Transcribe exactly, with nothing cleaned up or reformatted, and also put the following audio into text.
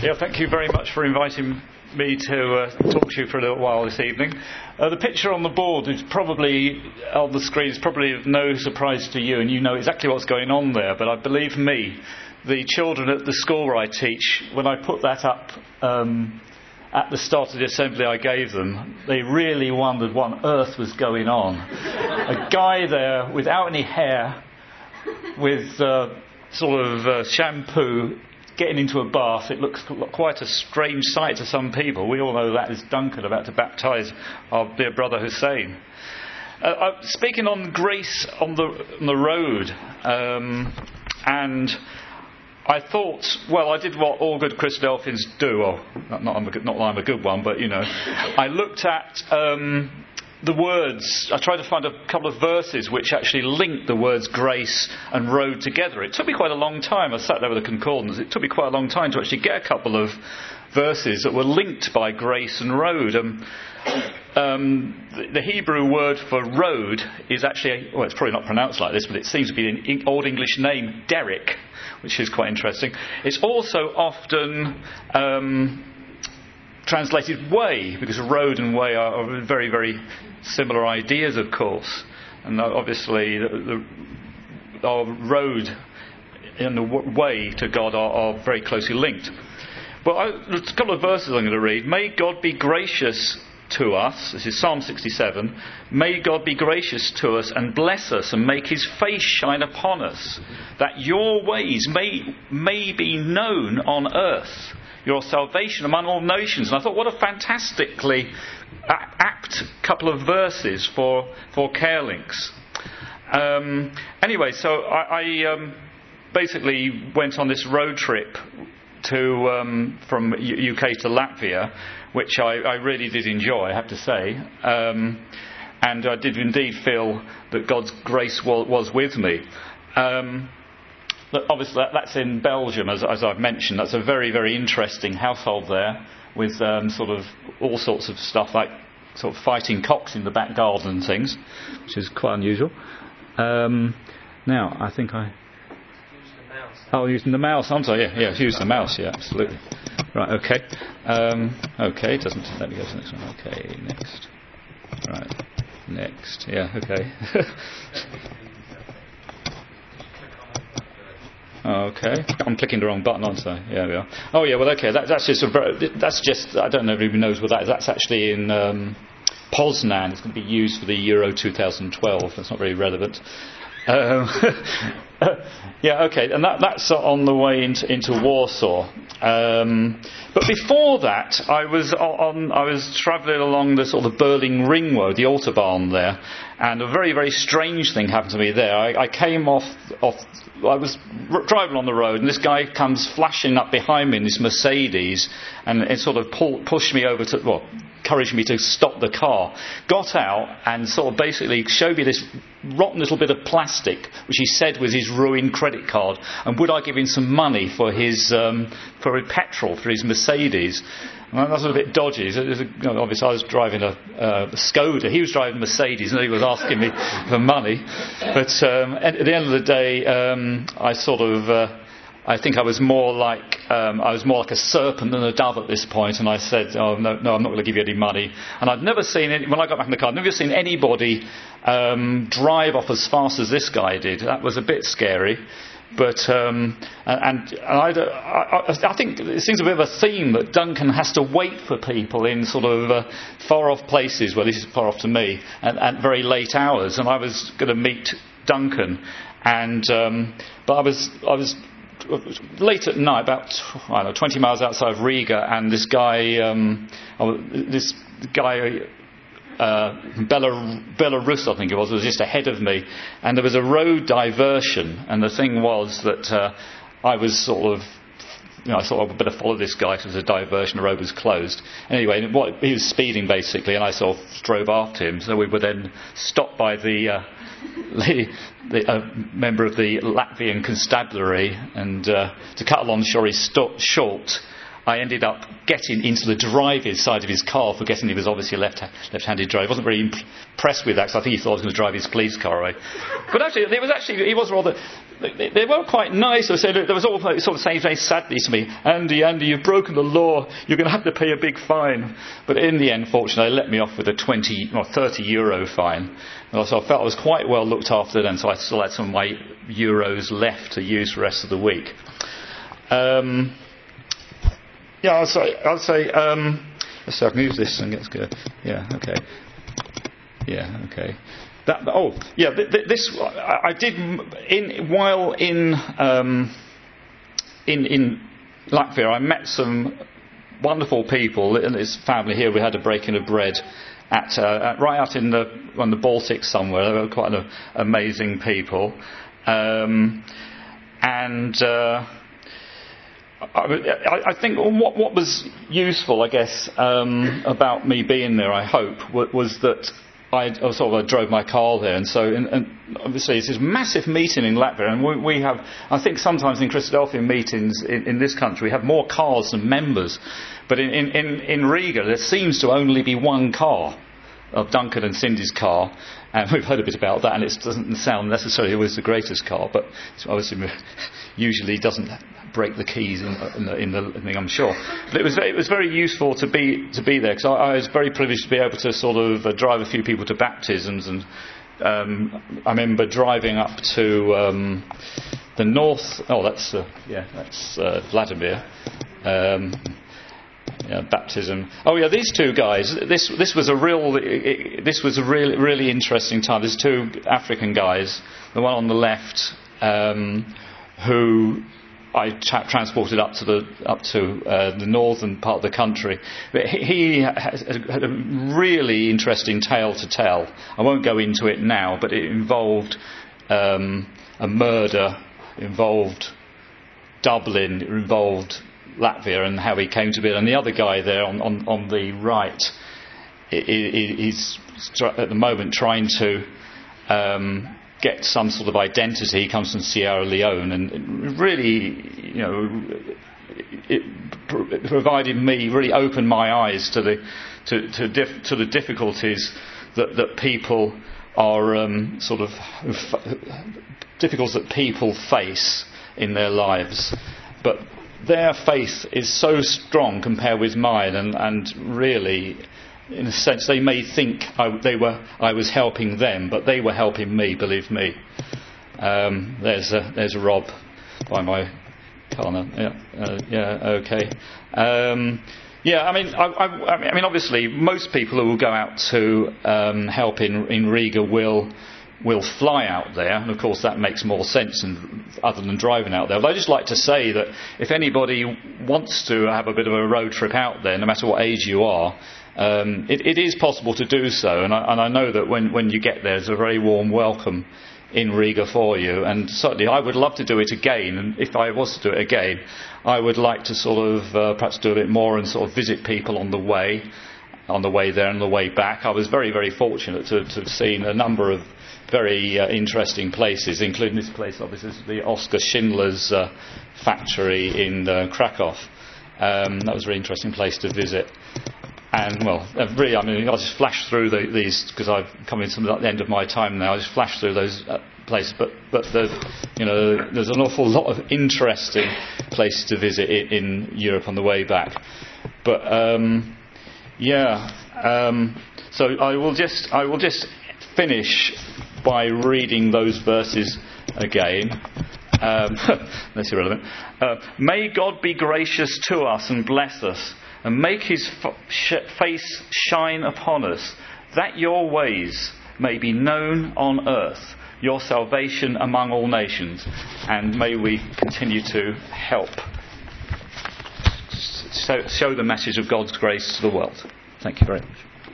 Yeah, thank you very much for inviting me to uh, talk to you for a little while this evening. Uh, the picture on the board is probably, on the screen, is probably of no surprise to you, and you know exactly what's going on there, but I believe me, the children at the school where I teach, when I put that up um, at the start of the assembly I gave them, they really wondered what on earth was going on. A guy there without any hair, with uh, sort of uh, shampoo, getting into a bath. It looks quite a strange sight to some people. We all know that is Duncan about to baptise our dear brother Hussein. Uh, uh, speaking on grace on the on the road, um, and I thought, well, I did what all good Christadelphians do. Well, not, not, I'm a good, not that I'm a good one, but you know, I looked at um, the words. I tried to find a couple of verses which actually linked the words grace and road together. It took me quite a long time. I sat there with a concordance. It took me quite a long time to actually get a couple of verses that were linked by grace and road. Um, um, the, the Hebrew word for road is actually, well, it's probably not pronounced like this, but it seems to be an Old English name, Derek, which is quite interesting. It's also often Um, translated way, because road and way are, are very, very similar ideas, of course. And obviously, the, the, our road and the way to God are, are very closely linked. But I, there's a couple of verses I'm going to read. May God be gracious to us. This is Psalm sixty-seven. May God be gracious to us and bless us and make his face shine upon us, that your ways may, may be known on earth, your salvation among all nations. And I thought, what a fantastically apt couple of verses for for Carelinks. Um, anyway, so I, I um, basically went on this road trip to um, from U K to Latvia, which I, I really did enjoy, I have to say. Um, and I did indeed feel that God's grace was, was with me. Um, Obviously, that's in Belgium, as, as I've mentioned. That's a very, very interesting household there, with um, sort of all sorts of stuff like sort of fighting cocks in the back garden and things, which is quite unusual. Um, now, I think I. Oh, using the mouse. I'm sorry. Yeah, yeah, using the mouse. Yeah, absolutely. Right. Okay. Um, okay. Doesn't let me go to the next one. Okay. Next. Right. Next. Yeah. Okay. Okay, I'm clicking the wrong button, aren't I? Yeah, we are. Oh, yeah. Well, okay. That, that's just a very, that's just. I don't know if anybody knows what that is. That's actually in um, Poznan. It's going to be used for the Euro twenty twelve. That's not very relevant. Um, yeah. Okay. And that, that's on the way into, into Warsaw. Um, but before that, I was on. I was travelling along the sort of Berlin Ring Road, the Autobahn there, and a very, very strange thing happened to me there. I, I came off off. I was r- driving on the road, and this guy comes flashing up behind me in this Mercedes, and it sort of pulled, pushed me over to, well, encouraged me to stop the car. Got out and sort of basically showed me this rotten little bit of plastic, which he said was his ruined credit card, and would I give him some money for his um, for his petrol for his Mercedes. And that was a bit dodgy. It was a, you know, obviously, I was driving a, uh, a Skoda. He was driving a Mercedes, and he was asking me for money. But um, at, at the end of the day, um, I sort of, uh, I think I was more like, um, I was more like a serpent than a dove at this point. And I said, "Oh no, no, I'm not going to give you any money." And I'd never seen any, when I got back in the car, I'd never seen anybody um, drive off as fast as this guy did. That was a bit scary. But um, and, and I, I, I think it seems a bit of a theme that Duncan has to wait for people in sort of uh, far off places. Well, this is far off to me, at, at very late hours. And I was going to meet Duncan, and um, but I was I was late at night, about I don't know, twenty miles outside of Riga, and this guy, um, this guy. Uh, Belar- Belarus, I think it was, was just ahead of me, and there was a road diversion, and the thing was that uh, I was sort of, you know, I thought I better follow this guy because the diversion, the road was closed. Anyway, what, he was speeding basically, and I sort of drove after him, so we were then stopped by the, uh, the, the uh, member of the Latvian constabulary, and uh, to cut a long story st- short, I ended up getting into the driver's side of his car, forgetting he was obviously a left, left-handed driver. I wasn't very impressed with that, because I think he thought I was going to drive his police car away. But actually, it was actually, it was rather, they, they were quite nice. They said, there was all sort of saying very sadly to me, Andy, Andy, you've broken the law, you're going to have to pay a big fine. But in the end, fortunately, they let me off with a twenty or thirty euro fine. And also I felt I was quite well looked after then, so I still had some of my euros left to use for the rest of the week. Um... Yeah, I'll say, I'll say, um, let's see, I can use this and let's go. Yeah, okay. Yeah, okay. That, oh, yeah, th- th- this, I, I did, in, while in, um, in, in Latvia, I met some wonderful people in this family here. We had a breaking of bread at, uh, at right out in the, on the Baltic somewhere. They were quite an amazing people. Um, and, uh, I, I think what, what was useful, I guess, um, about me being there, I hope, was that I sort of drove my car there, and so and, and obviously it's this massive meeting in Latvia, and we, we have, I think sometimes in Christadelphian meetings in, in this country, we have more cars than members, but in, in, in Riga there seems to only be one car, of Duncan and Cindy's car, and we've heard a bit about that, and it doesn't sound necessarily always the greatest car, but it's obviously usually doesn't break the keys in, in, the, in the thing, I'm sure. But it was very, it was very useful to be to be there, because I, I was very privileged to be able to sort of uh, drive a few people to baptisms, and um, I remember driving up to um, the north. Oh, that's uh, yeah, that's uh, Vladimir. Um, Yeah, baptism. Oh yeah, these two guys. This this was a real. It, this was a really really interesting time. There's two African guys. The one on the left, um, who I tra- transported up to the up to uh, the northern part of the country. But he, he has, had a really interesting tale to tell. I won't go into it now, but it involved um, a murder, involved Dublin, it involved Latvia and how he came to be. And the other guy there on, on, on the right, he's at the moment trying to um, get some sort of identity. He comes from Sierra Leone, and really, you know, it provided me, really opened my eyes to the to to, diff, to the difficulties that, that people are um, sort of difficulties that people face in their lives, but their faith is so strong compared with mine, and, and really, in a sense, they may think I, they were I was helping them, but they were helping me. Believe me. Um, there's a, there's a Rob by my corner. Yeah, uh, yeah, okay. Um, yeah, I mean, I, I, I mean, obviously, most people who will go out to um, help in in Riga will. will fly out there, and of course that makes more sense than, other than driving out there. But I'd just like to say that if anybody wants to have a bit of a road trip out there, no matter what age you are, um, it, it is possible to do so, and I, and I know that when, when you get there, there's a very warm welcome in Riga for you, and certainly I would love to do it again, and if I was to do it again, I would like to sort of uh, perhaps do a bit more and sort of visit people on the way, on the way there and the way back. I was very, very fortunate to, to have seen a number of very uh, interesting places, including this place, obviously, the Oskar Schindler's uh, factory in uh, Krakow. Um, that was a very interesting place to visit. And, well, uh, really, I mean, I'll just flash through the, these, because I've come into the end of my time now. I'll just flash through those uh, places. But, but the, you know, there's an awful lot of interesting places to visit in, in Europe on the way back. But, um, yeah, um, so I will just, I will just finish by reading those verses again. Um, that's irrelevant. Uh, May God be gracious to us and bless us, and make his f- sh- face shine upon us, that your ways may be known on earth, your salvation among all nations, and may we continue to help show the message of God's grace to the world. Thank you very much.